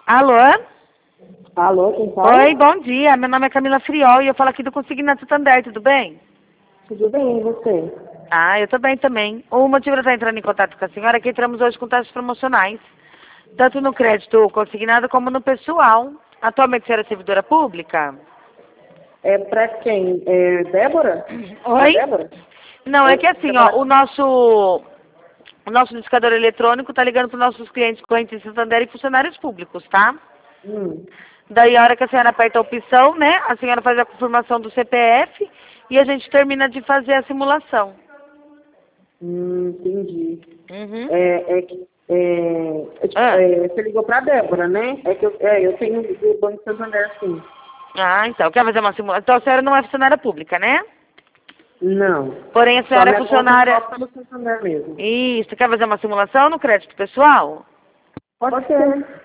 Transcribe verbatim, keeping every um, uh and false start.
Alô? Alô, quem fala? Oi, bom dia. Meu nome é Camila Friol e eu falo aqui do Consignado Santander, tudo bem? Tudo bem, e você? Ah, eu tô bem também. O motivo de eu estar entrando em contato com a senhora é que entramos hoje com taxas promocionais, tanto no crédito consignado como no pessoal. Atualmente a senhora é servidora pública? É pra quem? É Débora? Pra Oi? Débora? Não, é É que assim, pra ó, falar... o nosso, o nosso discador eletrônico tá ligando para os nossos clientes correntes em Santander e funcionários públicos, tá? Hum, Daí a hora que a senhora aperta a opção, né, a senhora faz a confirmação do C P F e a gente termina de fazer a simulação. hum, entendi. Uhum. É, é que... É, é, tipo, Ah, é, você ligou pra Débora, né? É que eu, é, eu tenho do Banco Santander, sim. ah, então, quer fazer uma simulação? Então a senhora não é funcionária pública, né? Não. Porém a Só senhora é minha conta funcionária... só pelo Santander mesmo. Isso, quer fazer uma simulação no crédito pessoal? Pode ser.